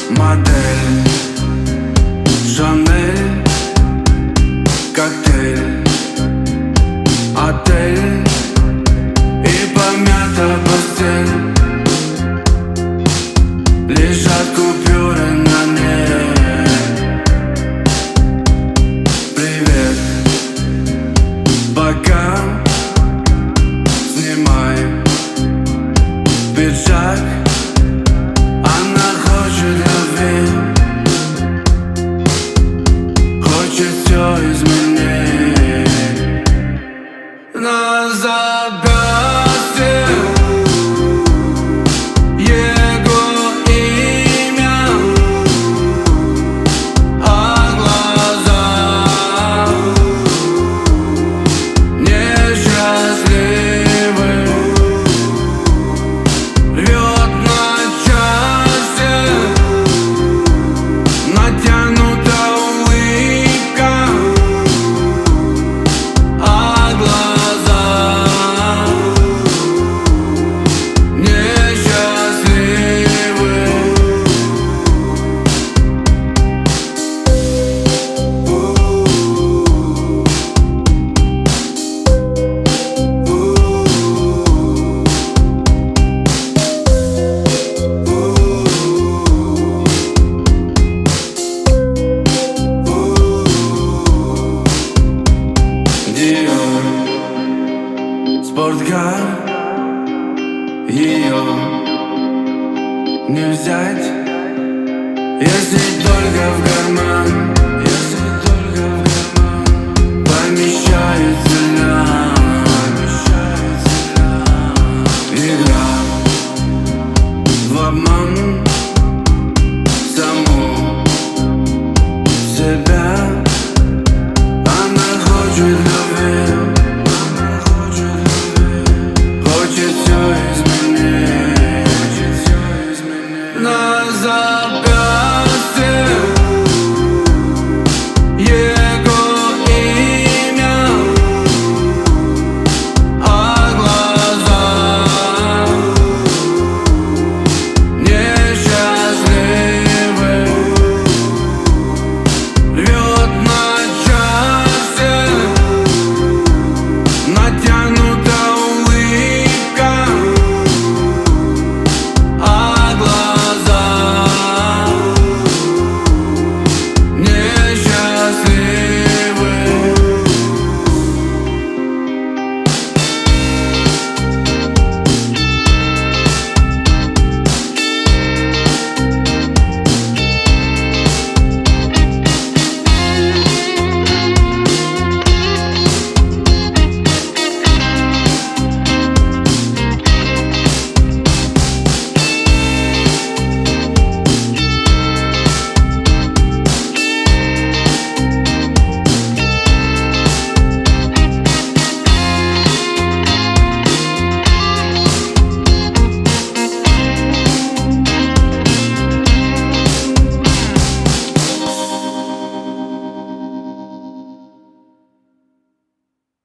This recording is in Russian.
Модель Шанель, коктейль, отель и помята постель. Лежат купюры на ней. Привет, пока снимай пиджак. Она хочет любви, хочет все изменить. На запястье его имя, а глаза несчастливы. Рвет на части натянута улыбка, а глаза несчастливы. Диор, спорткар, ее не взять, если только в карман, помещается.